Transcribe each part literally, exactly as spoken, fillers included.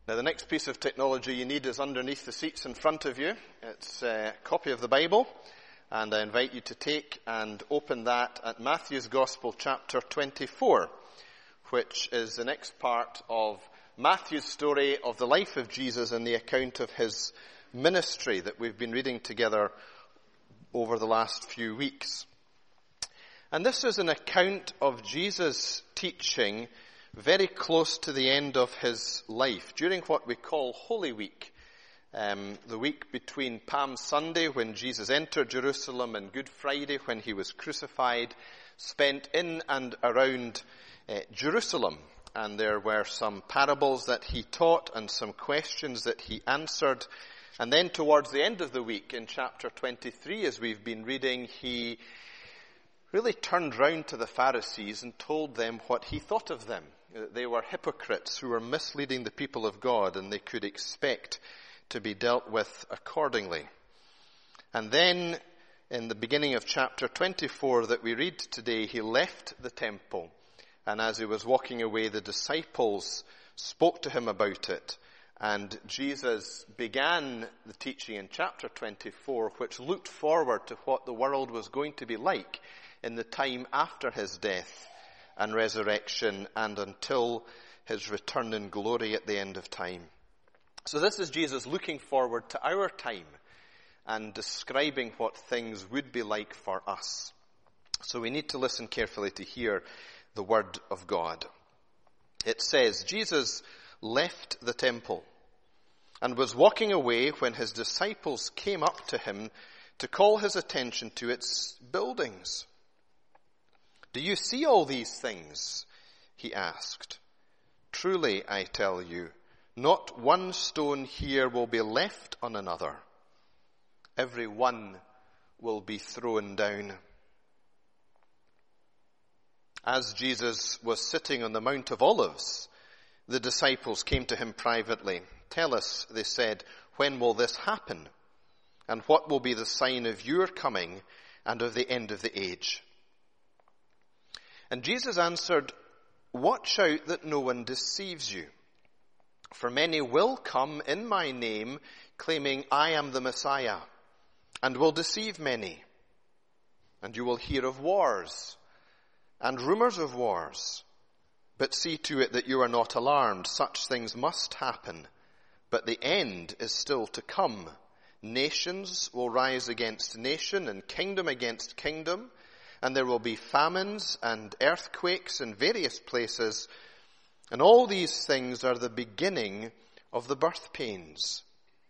Now, the next piece of technology you need is underneath the seats in front of you. It's a copy of the Bible, and I invite you to take and open that at Matthew's Gospel, chapter twenty-four, which is the next part of Matthew's story of the life of Jesus and the account of his ministry that we've been reading together over the last few weeks. And this is an account of Jesus' teaching very close to the end of his life, during what we call Holy Week, um, the week between Palm Sunday, when Jesus entered Jerusalem, and Good Friday, when he was crucified, spent in and around uh, Jerusalem. And there were some parables that he taught and some questions that he answered. And then towards the end of the week, in chapter twenty-three, as we've been reading, he really turned round to the Pharisees and told them what he thought of them. They were hypocrites who were misleading the people of God, and they could expect to be dealt with accordingly. And then, in the beginning of chapter twenty-four that we read today, he left the temple, and as he was walking away, the disciples spoke to him about it. And Jesus began the teaching in chapter twenty-four, which looked forward to what the world was going to be like in the time after his death and resurrection, and until his return in glory at the end of time. So this is Jesus looking forward to our time and describing what things would be like for us. So we need to listen carefully to hear the word of God. It says, Jesus left the temple and was walking away when his disciples came up to him to call his attention to its buildings. "Do you see all these things?" he asked. "Truly, I tell you, not one stone here will be left on another. Every one will be thrown down." As Jesus was sitting on the Mount of Olives, the disciples came to him privately. "Tell us," they said, "when will this happen? And what will be the sign of your coming and of the end of the age?" And Jesus answered, "Watch out that no one deceives you. For many will come in my name, claiming I am the Messiah, and will deceive many. And you will hear of wars and rumors of wars. But see to it that you are not alarmed. Such things must happen, but the end is still to come. Nations will rise against nation, and kingdom against kingdom. And there will be famines and earthquakes in various places. And all these things are the beginning of the birth pains.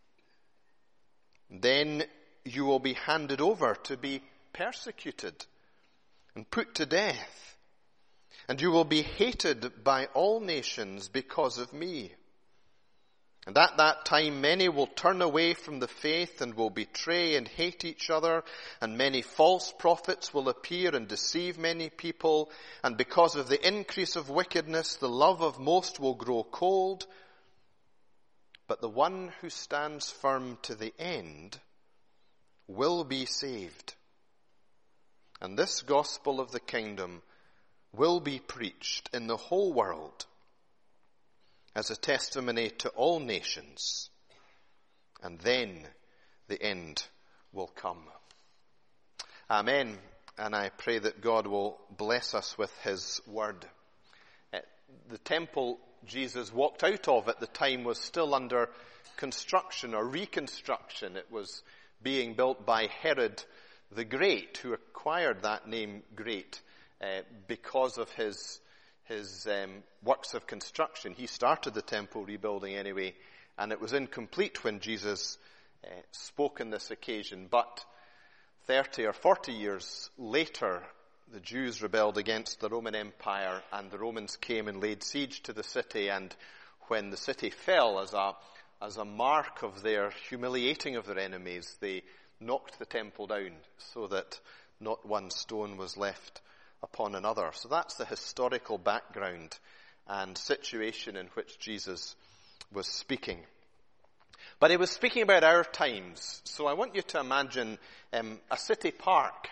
Then you will be handed over to be persecuted and put to death. And you will be hated by all nations because of me. And at that time many will turn away from the faith and will betray and hate each other, and many false prophets will appear and deceive many people, and because of the increase of wickedness the love of most will grow cold. But the one who stands firm to the end will be saved. And this gospel of the kingdom will be preached in the whole world as a testimony to all nations, and then the end will come. Amen. And I pray that God will bless us with his word. The temple Jesus walked out of at the time was still under construction or reconstruction. It was being built by Herod the Great, who acquired that name Great uh, because of his his um, works of construction. He started the temple rebuilding anyway, and it was incomplete when Jesus uh, spoke on this occasion. But thirty or forty years later, the Jews rebelled against the Roman Empire, and the Romans came and laid siege to the city. And when the city fell as a as a mark of their humiliating of their enemies, they knocked the temple down so that not one stone was left upon another. So that's the historical background and situation in which Jesus was speaking. But he was speaking about our times. So I want you to imagine um, a city park,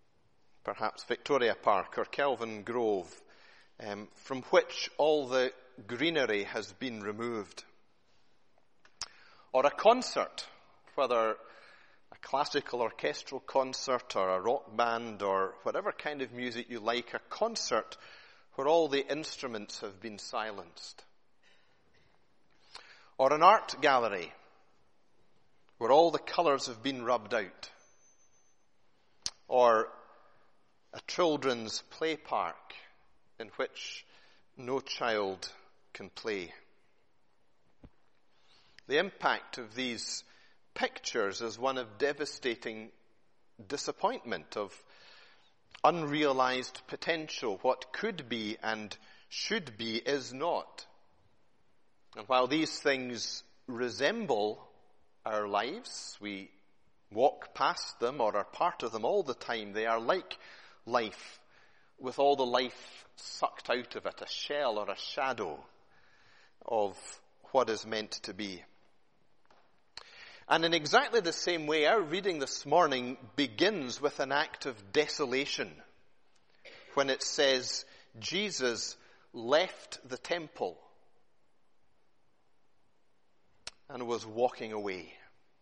perhaps Victoria Park or Kelvin Grove, um, from which all the greenery has been removed. Or a concert, whether a classical orchestral concert or a rock band or whatever kind of music you like, a concert where all the instruments have been silenced. Or an art gallery where all the colours have been rubbed out. Or a children's play park in which no child can play. The impact of these pictures is one of devastating disappointment, of unrealized potential. What could be and should be is not. And while these things resemble our lives, we walk past them or are part of them all the time, they are like life, with all the life sucked out of it, a shell or a shadow of what is meant to be. And in exactly the same way, our reading this morning begins with an act of desolation when it says Jesus left the temple and was walking away.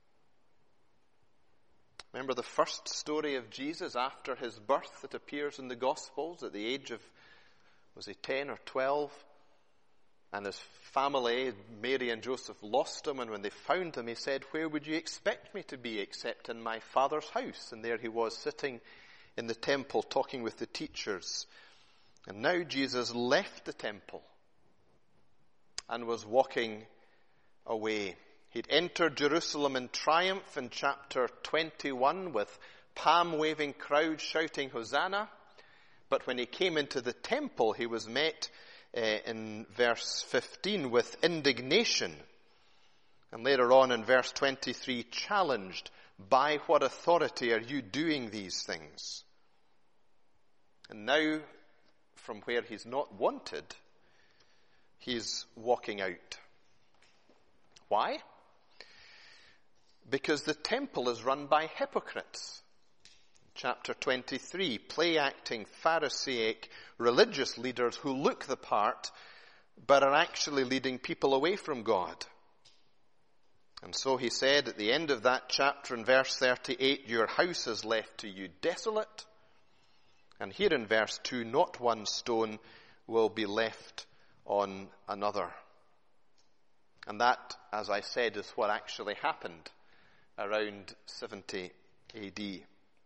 Remember the first story of Jesus after his birth that appears in the Gospels at the age of, was he ten or twelve? And his family, Mary and Joseph, lost him, and when they found him, he said, "Where would you expect me to be except in my Father's house?" And there he was sitting in the temple talking with the teachers. And now Jesus left the temple and was walking away. He'd entered Jerusalem in triumph in chapter twenty-one with palm-waving crowds shouting Hosanna. But when he came into the temple, he was met uh, in verse fifteen with indignation. And later on in verse twenty-three, challenged, "By what authority are you doing these things?" And now, from where he's not wanted, he's walking out. Why? Because the temple is run by hypocrites. Chapter twenty-three, play-acting, Pharisaic religious leaders who look the part, but are actually leading people away from God. And so he said at the end of that chapter in verse thirty-eight, "Your house is left to you desolate." And here in verse two, "Not one stone will be left on another." And that, as I said, is what actually happened around seventy A D.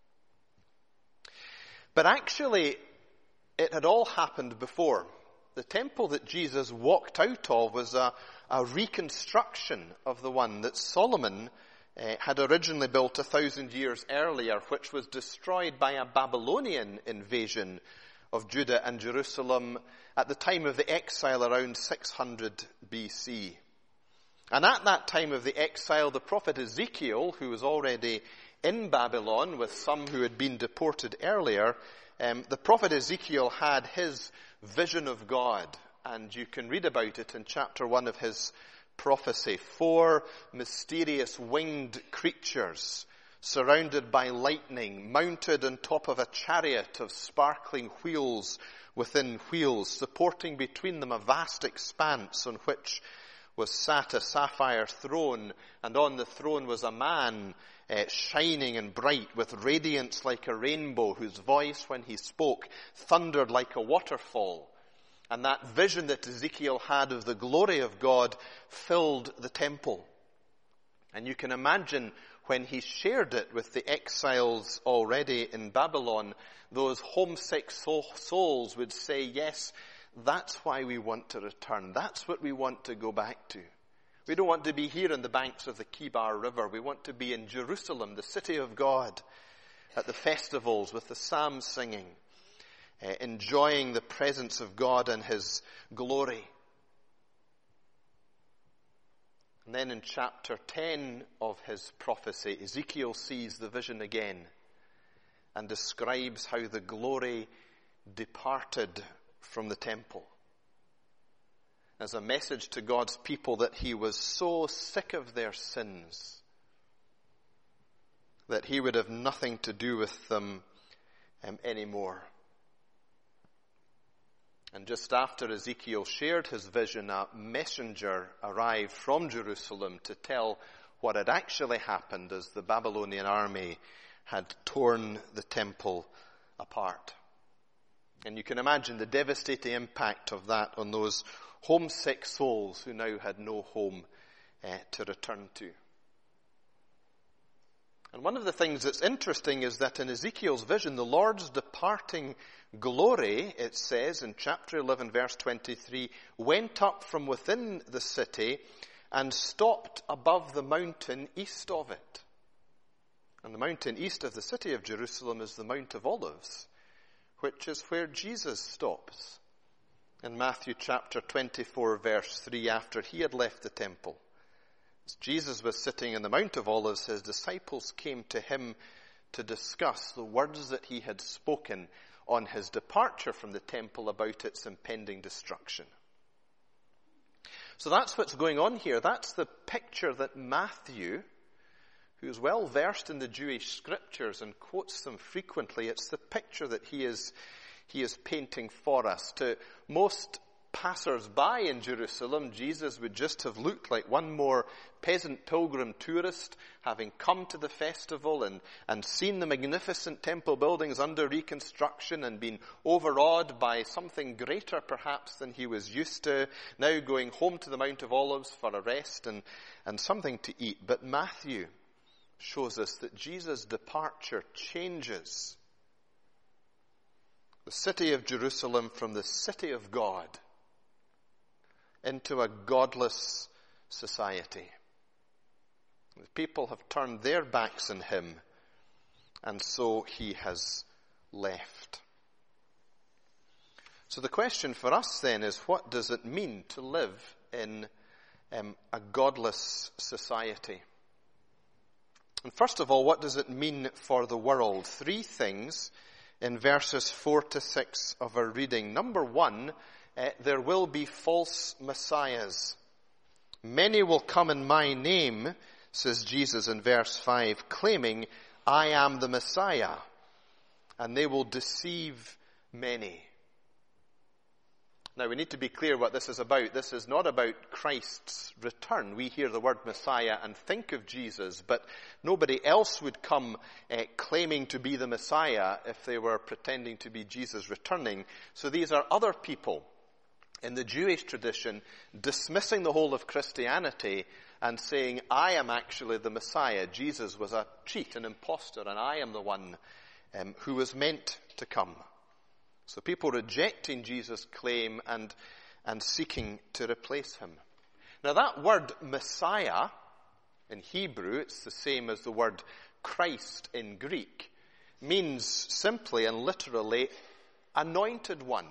But actually, it had all happened before. The temple that Jesus walked out of was a, a reconstruction of the one that Solomon uh, had originally built a thousand years earlier, which was destroyed by a Babylonian invasion of Judah and Jerusalem at the time of the exile around six hundred B C. And at that time of the exile, the prophet Ezekiel, who was already in Babylon with some who had been deported earlier, um, the prophet Ezekiel had his vision of God. And you can read about it in chapter one of his prophecy. Four mysterious winged creatures surrounded by lightning, mounted on top of a chariot of sparkling wheels within wheels, supporting between them a vast expanse on which was sat a sapphire throne, and on the throne was a man uh, shining and bright with radiance like a rainbow, whose voice when he spoke thundered like a waterfall. And that vision that Ezekiel had of the glory of God filled the temple. And you can imagine when he shared it with the exiles already in Babylon, those homesick souls would say, "Yes, that's why we want to return. That's what we want to go back to. We don't want to be here on the banks of the Kibar River. We want to be in Jerusalem, the city of God, at the festivals with the psalms singing, uh, enjoying the presence of God and his glory." And then in chapter ten of his prophecy, Ezekiel sees the vision again and describes how the glory departed from the temple as a message to God's people that he was so sick of their sins that he would have nothing to do with them um, anymore. And just after Ezekiel shared his vision, a messenger arrived from Jerusalem to tell what had actually happened as the Babylonian army had torn the temple apart. And you can imagine the devastating impact of that on those homesick souls who now had no home uh, to return to. And one of the things that's interesting is that in Ezekiel's vision, the Lord's departing glory, it says in chapter eleven, verse twenty-three, went up from within the city and stopped above the mountain east of it. And the mountain east of the city of Jerusalem is the Mount of Olives, which is where Jesus stops in Matthew chapter twenty-four, verse three, after he had left the temple. As Jesus was sitting in the Mount of Olives, his disciples came to him to discuss the words that he had spoken on his departure from the temple about its impending destruction. So that's what's going on here. That's the picture that Matthew, who is well versed in the Jewish scriptures and quotes them frequently, it's the picture that he is, he is painting for us. To most passers-by in Jerusalem, Jesus would just have looked like one more peasant pilgrim tourist, having come to the festival and, and seen the magnificent temple buildings under reconstruction and been overawed by something greater perhaps than he was used to, now going home to the Mount of Olives for a rest and, and something to eat. But Matthew shows us that Jesus' departure changes the city of Jerusalem from the city of God into a godless society. The people have turned their backs on him, and so he has left. So the question for us then is, what does it mean to live in um, a godless society? And first of all, what does it mean for the world? Three things in verses four to six of our reading. Number one, Uh, there will be false messiahs. Many will come in my name, says Jesus in verse five, claiming, I am the Messiah, and they will deceive many. Now we need to be clear what this is about. This is not about Christ's return. We hear the word Messiah and think of Jesus, but nobody else would come uh, claiming to be the Messiah if they were pretending to be Jesus returning. So these are other people in the Jewish tradition, dismissing the whole of Christianity and saying, I am actually the Messiah. Jesus was a cheat, an impostor, and I am the one um, who was meant to come. So people rejecting Jesus' claim and, and seeking to replace him. Now that word Messiah in Hebrew, it's the same as the word Christ in Greek, means simply and literally anointed one.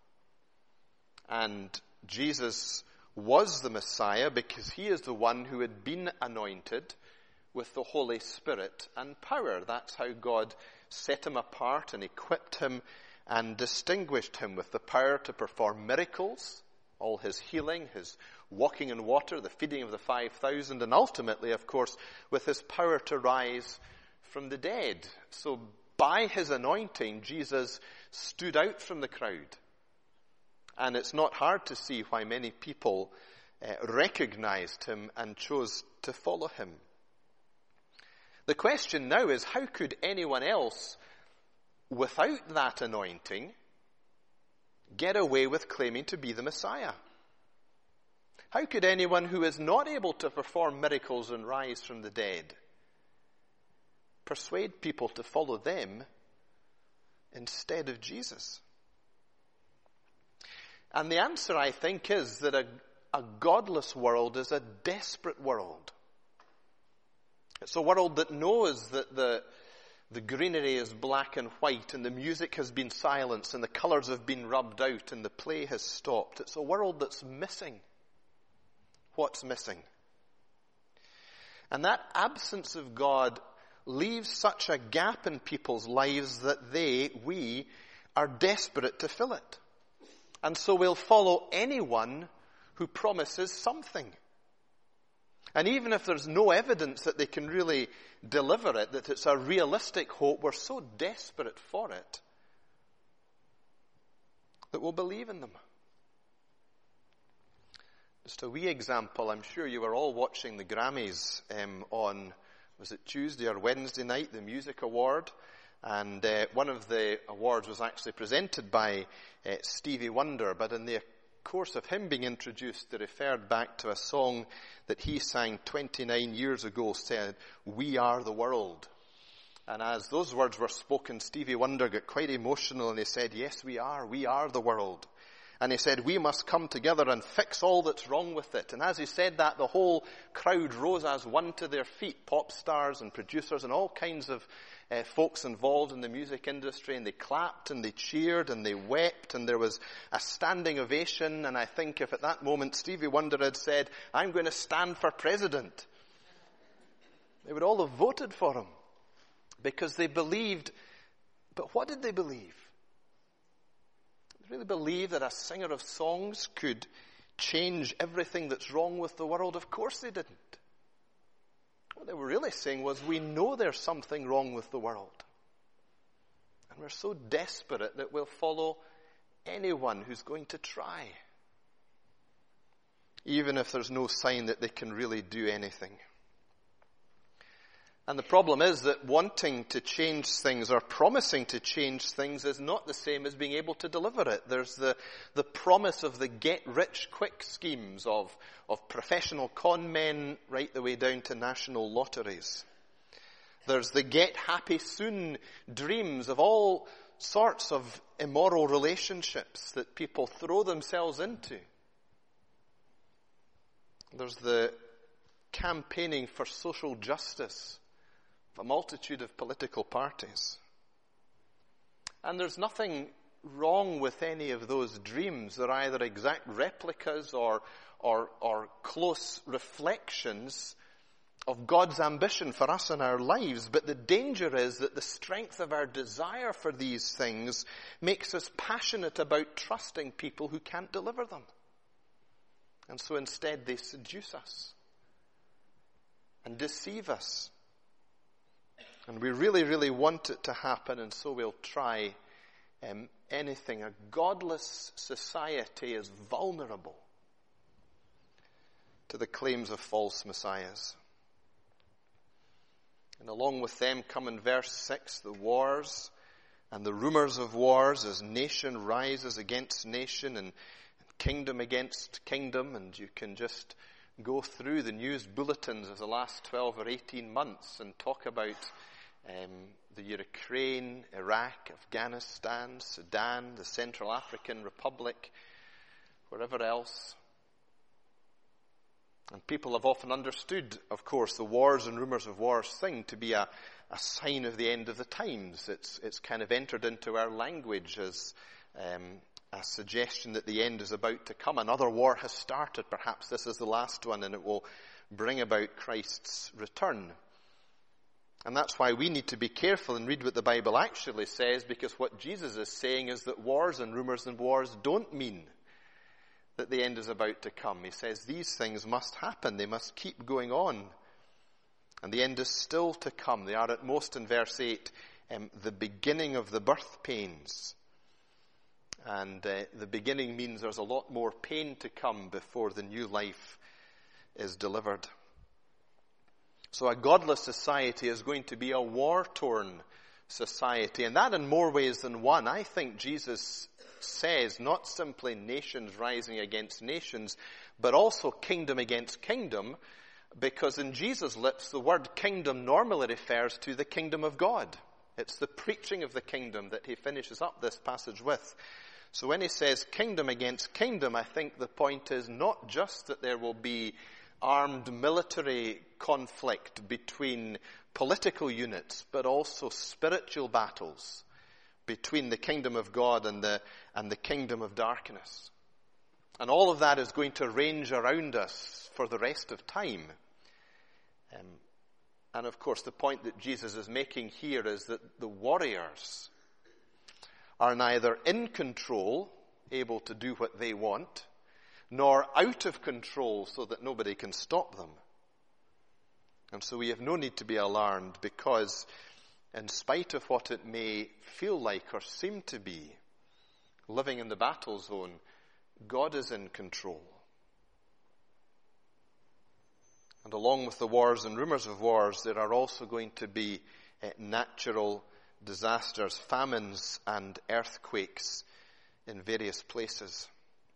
And Jesus was the Messiah because he is the one who had been anointed with the Holy Spirit and power. That's how God set him apart and equipped him and distinguished him with the power to perform miracles, all his healing, his walking in water, the feeding of the five thousand, and ultimately, of course, with his power to rise from the dead. So by his anointing, Jesus stood out from the crowd. And it's not hard to see why many people uh, recognized him and chose to follow him. The question now is, how could anyone else, without that anointing, get away with claiming to be the Messiah? How could anyone who is not able to perform miracles and rise from the dead persuade people to follow them instead of Jesus? And the answer, I think, is that a, a godless world is a desperate world. It's a world that knows that the, the greenery is black and white and the music has been silenced and the colours have been rubbed out and the play has stopped. It's a world that's missing what's missing. And that absence of God leaves such a gap in people's lives that they, we, are desperate to fill it. And so we'll follow anyone who promises something. And even if there's no evidence that they can really deliver it, that it's a realistic hope, we're so desperate for it that will believe in them. Just a wee example, I'm sure you were all watching the Grammys um, on, was it Tuesday or Wednesday night, the Music Award, and uh, one of the awards was actually presented by uh, Stevie Wonder, but in the course of him being introduced, they referred back to a song that he sang twenty-nine years ago, said, "We are the world." And as those words were spoken, Stevie Wonder got quite emotional and he said, "Yes, we are. We are the world." And he said, "We must come together and fix all that's wrong with it." And as he said that, the whole crowd rose as one to their feet, pop stars and producers and all kinds of uh, folks involved in the music industry. And they clapped and they cheered and they wept and there was a standing ovation. And I think if at that moment Stevie Wonder had said, "I'm going to stand for president," they would all have voted for him because they believed. But what did they believe? Really believe that a singer of songs could change everything that's wrong with the world? Of course they didn't. What they were really saying was, we know there's something wrong with the world. And we're so desperate that we'll follow anyone who's going to try, even if there's no sign that they can really do anything. And the problem is that wanting to change things or promising to change things is not the same as being able to deliver it. There's the, the promise of the get-rich-quick schemes of, of professional con men right the way down to national lotteries. There's the get-happy-soon dreams of all sorts of immoral relationships that people throw themselves into. There's the campaigning for social justice, a multitude of political parties. And there's nothing wrong with any of those dreams. They're either exact replicas or, or, or close reflections of God's ambition for us in our lives. But the danger is that the strength of our desire for these things makes us passionate about trusting people who can't deliver them. And so instead they seduce us and deceive us. And we really, really want it to happen, and so we'll try um, anything. A godless society is vulnerable to the claims of false messiahs. And along with them come in verse six the wars and the rumors of wars as nation rises against nation and, and kingdom against kingdom. And you can just go through the news bulletins of the last twelve or eighteen months and talk about Um, the Ukraine, Iraq, Afghanistan, Sudan, the Central African Republic, wherever else. And people have often understood, of course, the wars and rumors of wars thing to be a, a sign of the end of the times. It's, it's kind of entered into our language as um, a suggestion that the end is about to come. Another war has started. Perhaps this is the last one and it will bring about Christ's return. And that's why we need to be careful and read what the Bible actually says, because what Jesus is saying is that wars and rumors and wars don't mean that the end is about to come. He says these things must happen. They must keep going on. And the end is still to come. They are at most, in verse eight, um, the beginning of the birth pains. And uh, the beginning means there's a lot more pain to come before the new life is delivered. So a godless society is going to be a war-torn society. And that in more ways than one. I think Jesus says not simply nations rising against nations, but also kingdom against kingdom. Because in Jesus' lips, the word kingdom normally refers to the kingdom of God. It's the preaching of the kingdom that he finishes up this passage with. So when he says kingdom against kingdom, I think the point is not just that there will be armed military conflict between political units, but also spiritual battles between the kingdom of God and the, and the kingdom of darkness. And all of that is going to range around us for the rest of time. Um, and of course, the point that Jesus is making here is that the warriors are neither in control, able to do what they want, nor out of control so that nobody can stop them. And so we have no need to be alarmed, because in spite of what it may feel like or seem to be, living in the battle zone, God is in control. And along with the wars and rumors of wars, there are also going to be uh, natural disasters, famines and earthquakes in various places.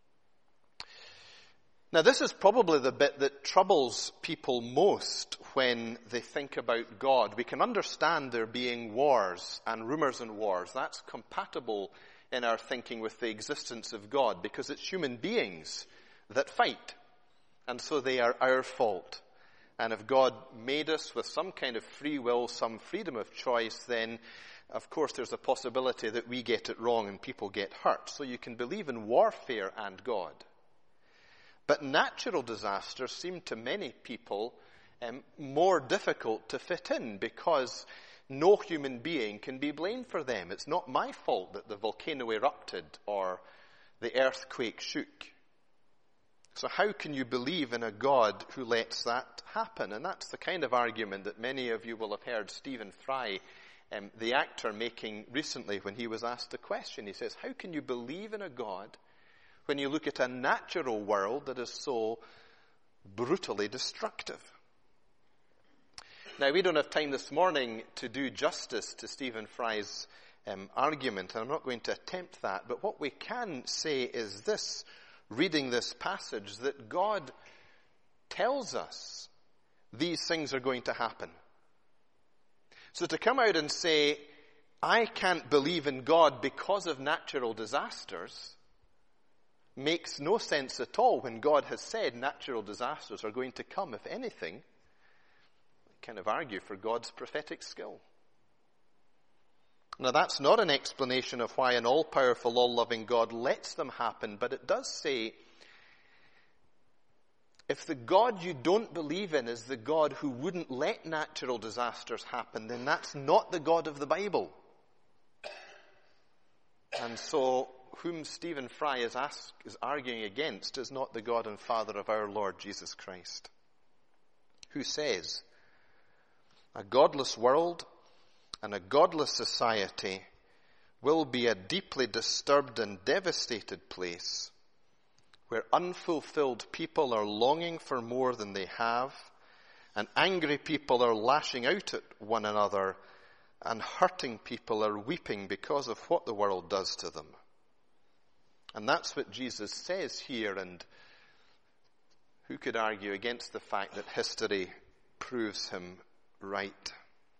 Now, this is probably the bit that troubles people most when they think about God. We can understand there being wars and rumors and wars. That's compatible in our thinking with the existence of God, because it's human beings that fight. And so they are our fault. And if God made us with some kind of free will, some freedom of choice, then of course there's a possibility that we get it wrong and people get hurt. So you can believe in warfare and God. But natural disasters seem to many people um, more difficult to fit in, because no human being can be blamed for them. It's not my fault that the volcano erupted or the earthquake shook. So how can you believe in a God who lets that happen? And that's the kind of argument that many of you will have heard Stephen Fry, um, the actor, making recently when he was asked a question. He says, how can you believe in a God when you look at a natural world that is so brutally destructive? Now, we don't have time this morning to do justice to Stephen Fry's um, argument, and I'm not going to attempt that, but what we can say is this, reading this passage, that God tells us these things are going to happen. So to come out and say, I can't believe in God because of natural disasters, makes no sense at all when God has said natural disasters are going to come. If anything, I kind of argue for God's prophetic skill. Now, that's not an explanation of why an all-powerful, all-loving God lets them happen, but it does say, if the God you don't believe in is the God who wouldn't let natural disasters happen, then that's not the God of the Bible. And so, whom Stephen Fry is, ask, is arguing against is not the God and Father of our Lord Jesus Christ, who says, a godless world and a godless society will be a deeply disturbed and devastated place where unfulfilled people are longing for more than they have, and angry people are lashing out at one another, and hurting people are weeping because of what the world does to them. And that's what Jesus says here, and who could argue against the fact that history proves him right?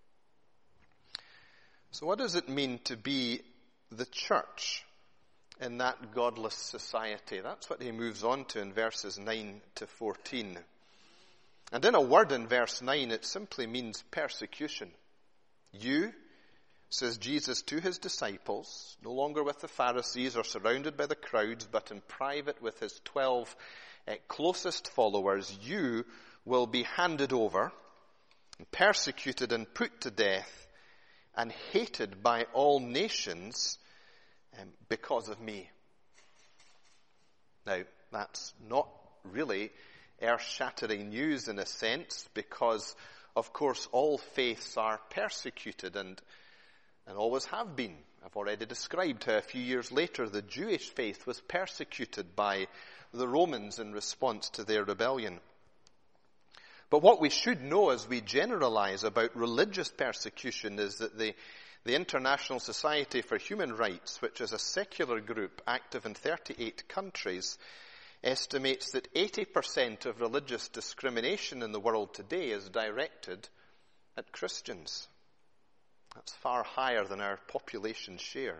So what does it mean to be the church in that godless society? That's what he moves on to in verses nine to fourteen. And in a word in verse nine, it simply means persecution. You, says Jesus to his disciples, no longer with the Pharisees or surrounded by the crowds, but in private with his twelve uh, closest followers, you will be handed over, and persecuted and put to death, and hated by all nations um, because of me. Now, that's not really earth-shattering news in a sense, because, of course, all faiths are persecuted and and always have been. I've already described how a few years later the Jewish faith was persecuted by the Romans in response to their rebellion. But what we should know as we generalize about religious persecution is that the, the International Society for Human Rights, which is a secular group active in thirty-eight countries, estimates that eighty percent of religious discrimination in the world today is directed at Christians. That's far higher than our population share.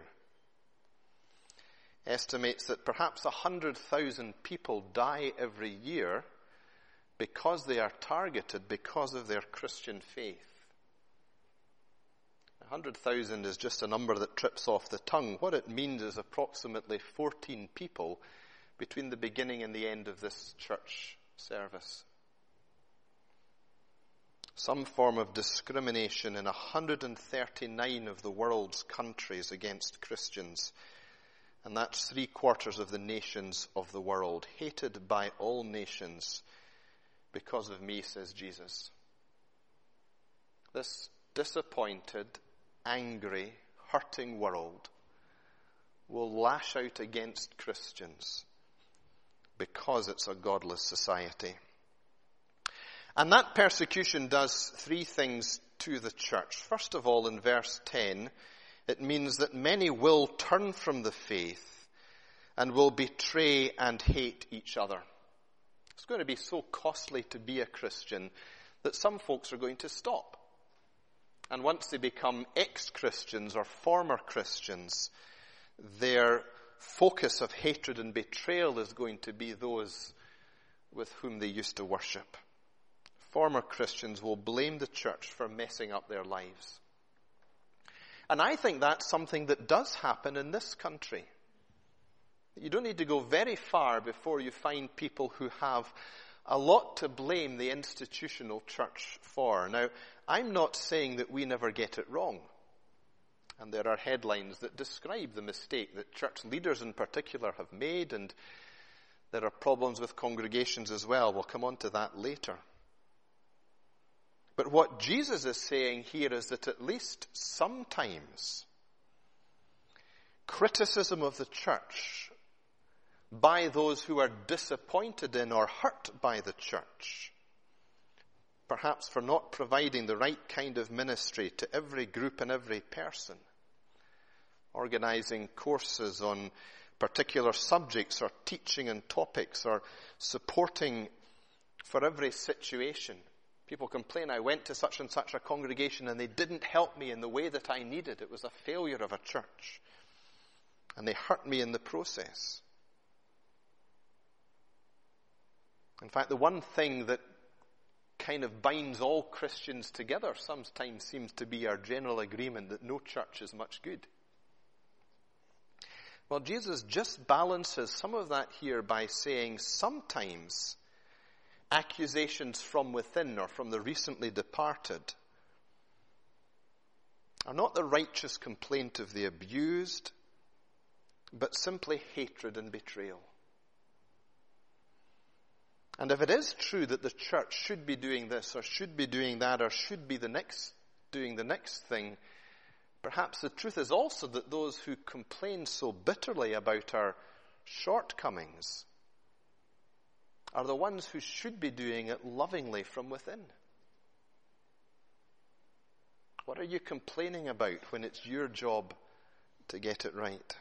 Estimates that perhaps one hundred thousand people die every year because they are targeted because of their Christian faith. one hundred thousand is just a number that trips off the tongue. What it means is approximately fourteen people between the beginning and the end of this church service. Some form of discrimination in one hundred thirty-nine of the world's countries against Christians. And that's three quarters of the nations of the world, hated by all nations because of me, says Jesus. This disappointed, angry, hurting world will lash out against Christians because it's a godless society. And that persecution does three things to the church. First of all, in verse ten, it means that many will turn from the faith and will betray and hate each other. It's going to be so costly to be a Christian that some folks are going to stop. And once they become ex-Christians or former Christians, their focus of hatred and betrayal is going to be those with whom they used to worship. Former Christians will blame the church for messing up their lives. And I think that's something that does happen in this country. You don't need to go very far before you find people who have a lot to blame the institutional church for. Now, I'm not saying that we never get it wrong. And there are headlines that describe the mistake that church leaders in particular have made, and there are problems with congregations as well. We'll come on to that later. But what Jesus is saying here is that at least sometimes criticism of the church by those who are disappointed in or hurt by the church, perhaps for not providing the right kind of ministry to every group and every person, organizing courses on particular subjects or teaching on topics or supporting for every situation. People complain, I went to such and such a congregation and they didn't help me in the way that I needed. It was a failure of a church. And they hurt me in the process. In fact, the one thing that kind of binds all Christians together sometimes seems to be our general agreement that no church is much good. Well, Jesus just balances some of that here by saying sometimes accusations from within or from the recently departed are not the righteous complaint of the abused, but simply hatred and betrayal. And if it is true that the church should be doing this or should be doing that or should be the next doing the next thing, perhaps the truth is also that those who complain so bitterly about our shortcomings are the ones who should be doing it lovingly from within. What are you complaining about when it's your job to get it right?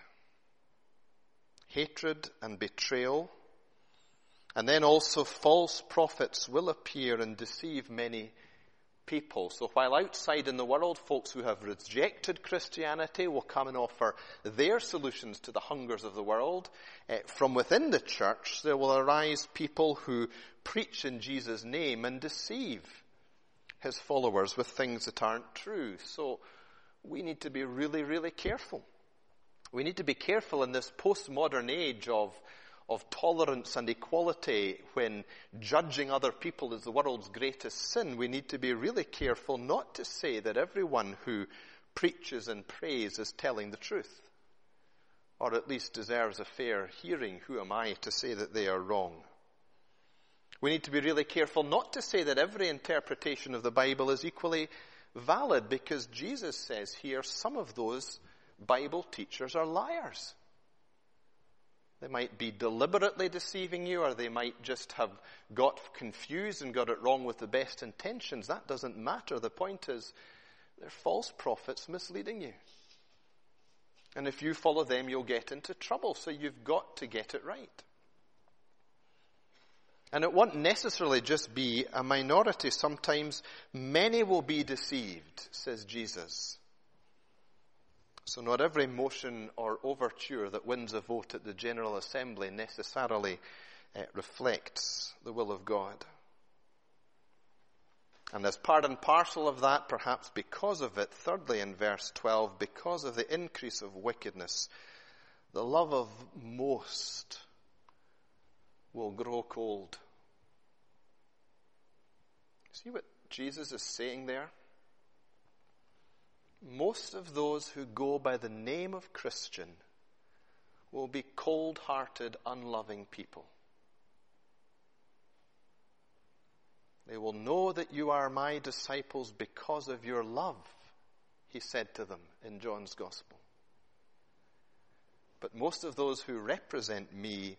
Hatred and betrayal, and then also false prophets will appear and deceive many people. So while outside in the world, folks who have rejected Christianity will come and offer their solutions to the hungers of the world, uh, from within the church there will arise people who preach in Jesus' name and deceive his followers with things that aren't true. So we need to be really, really careful. We need to be careful in this postmodern age of of tolerance and equality, when judging other people is the world's greatest sin. We need to be really careful not to say that everyone who preaches and prays is telling the truth, or at least deserves a fair hearing. Who am I to say that they are wrong? We need to be really careful not to say that every interpretation of the Bible is equally valid, because Jesus says here some of those Bible teachers are liars. They might be deliberately deceiving you, or they might just have got confused and got it wrong with the best intentions. That doesn't matter. The point is, they're false prophets misleading you. And if you follow them, you'll get into trouble. So you've got to get it right. And it won't necessarily just be a minority. Sometimes many will be deceived, says Jesus. So not every motion or overture that wins a vote at the General Assembly necessarily uh, reflects the will of God. And as part and parcel of that, perhaps because of it, thirdly in verse twelve, because of the increase of wickedness, the love of most will grow cold. See what Jesus is saying there? Most of those who go by the name of Christian will be cold-hearted, unloving people. They will know that you are my disciples because of your love, he said to them in John's Gospel. But most of those who represent me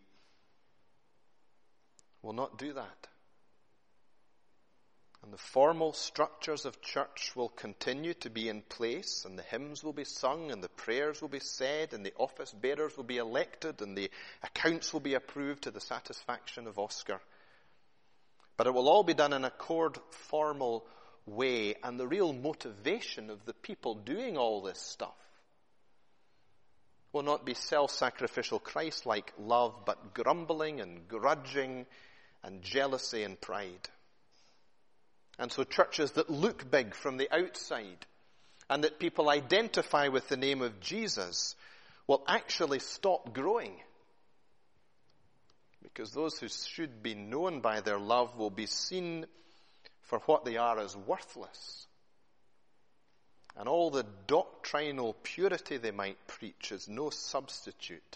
will not do that. And the formal structures of church will continue to be in place, and the hymns will be sung, and the prayers will be said, and the office bearers will be elected, and the accounts will be approved to the satisfaction of Oscar. But it will all be done in a cord formal way, and the real motivation of the people doing all this stuff will not be self-sacrificial Christ-like love, but grumbling and grudging and jealousy and pride. And so churches that look big from the outside and that people identify with the name of Jesus will actually stop growing. Because those who should be known by their love will be seen for what they are as worthless. And all the doctrinal purity they might preach is no substitute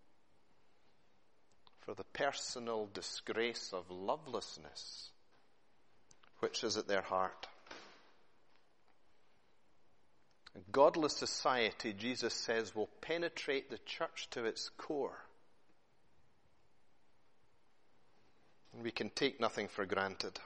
for the personal disgrace of lovelessness which is at their heart. A godless society, Jesus says, will penetrate the church to its core. And we can take nothing for granted.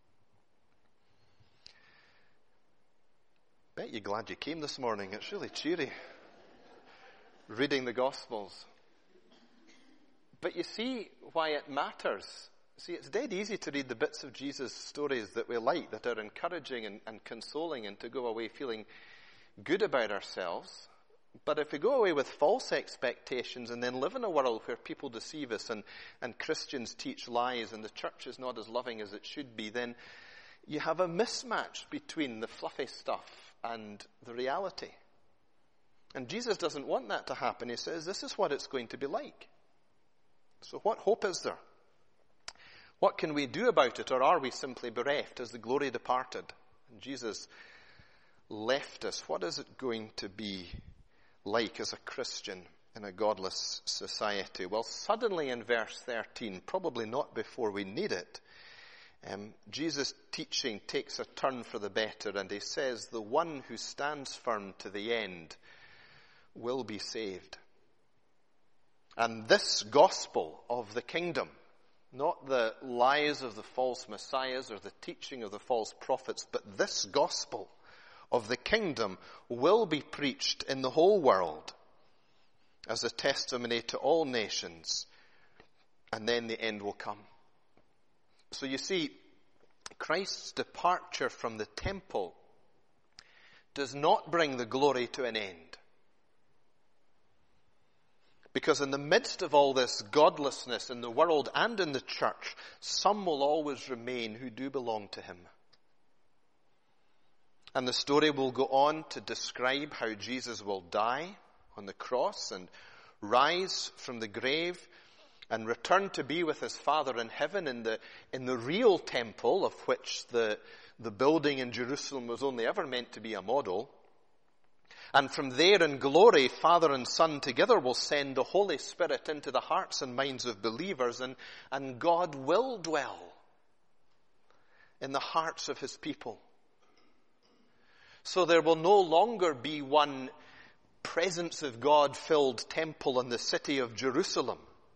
Bet you're glad you came this morning. It's really cheery. Reading the Gospels. But you see why it matters. See, it's dead easy to read the bits of Jesus' stories that we like, that are encouraging and, and consoling, and to go away feeling good about ourselves. But if we go away with false expectations and then live in a world where people deceive us and, and Christians teach lies and the church is not as loving as it should be, then you have a mismatch between the fluffy stuff and the reality. And Jesus doesn't want that to happen. He says, this is what it's going to be like. So what hope is there? What can we do about it, or are we simply bereft as the glory departed and Jesus left us? What is it going to be like as a Christian in a godless society? Well, suddenly in verse thirteen, probably not before we need it, um, Jesus' teaching takes a turn for the better, and he says, the one who stands firm to the end will be saved. And this gospel of the kingdom, not the lies of the false messiahs or the teaching of the false prophets, but this gospel of the kingdom will be preached in the whole world as a testimony to all nations, and then the end will come. So you see, Christ's departure from the temple does not bring the glory to an end. Because in the midst of all this godlessness in the world and in the church, some will always remain who do belong to him. And the story will go on to describe how Jesus will die on the cross and rise from the grave and return to be with his Father in heaven in the, in the real temple, of which the, the building in Jerusalem was only ever meant to be a model. And from there in glory, Father and Son together will send the Holy Spirit into the hearts and minds of believers, and, and God will dwell in the hearts of his people. So there will no longer be one presence of God-filled temple in the city of Jerusalem.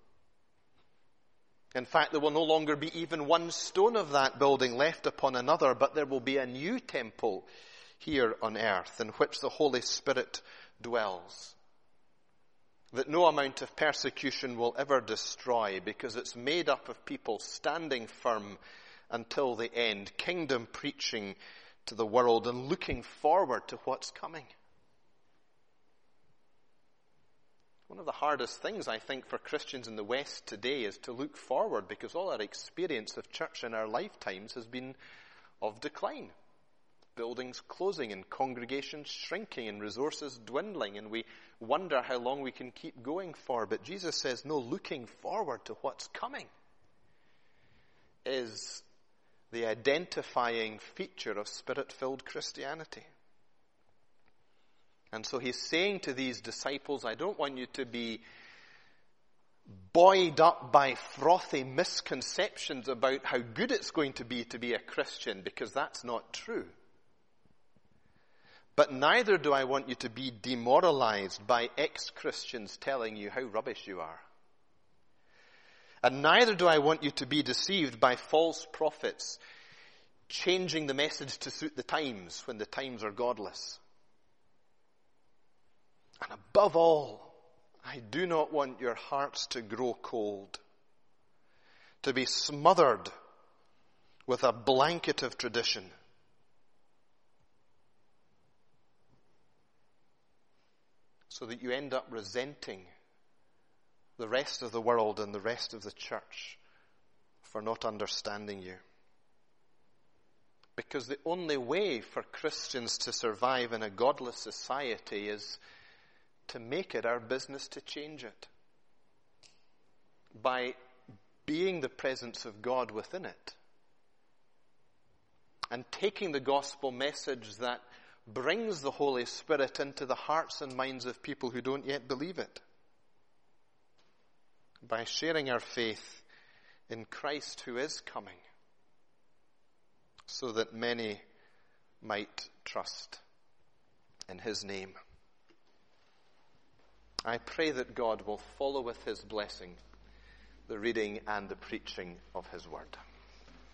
In fact, there will no longer be even one stone of that building left upon another, but there will be a new temple here on earth in which the Holy Spirit dwells, that no amount of persecution will ever destroy, because it's made up of people standing firm until the end, kingdom preaching to the world and looking forward to what's coming. One of the hardest things, I think, for Christians in the West today is to look forward, because all our experience of church in our lifetimes has been of decline. Buildings closing and congregations shrinking and resources dwindling, and we wonder how long we can keep going for. But Jesus says, no, looking forward to what's coming is the identifying feature of Spirit-filled Christianity. And so he's saying to these disciples, I don't want you to be buoyed up by frothy misconceptions about how good it's going to be to be a Christian, because that's not true. But neither do I want you to be demoralized by ex-Christians telling you how rubbish you are. And neither do I want you to be deceived by false prophets changing the message to suit the times when the times are godless. And above all, I do not want your hearts to grow cold, to be smothered with a blanket of tradition. So that you end up resenting the rest of the world and the rest of the church for not understanding you. Because the only way for Christians to survive in a godless society is to make it our business to change it. By being the presence of God within it. And taking the gospel message that brings the Holy Spirit into the hearts and minds of people who don't yet believe it. By sharing our faith in Christ who is coming, so that many might trust in his name. I pray that God will follow with his blessing the reading and the preaching of his word.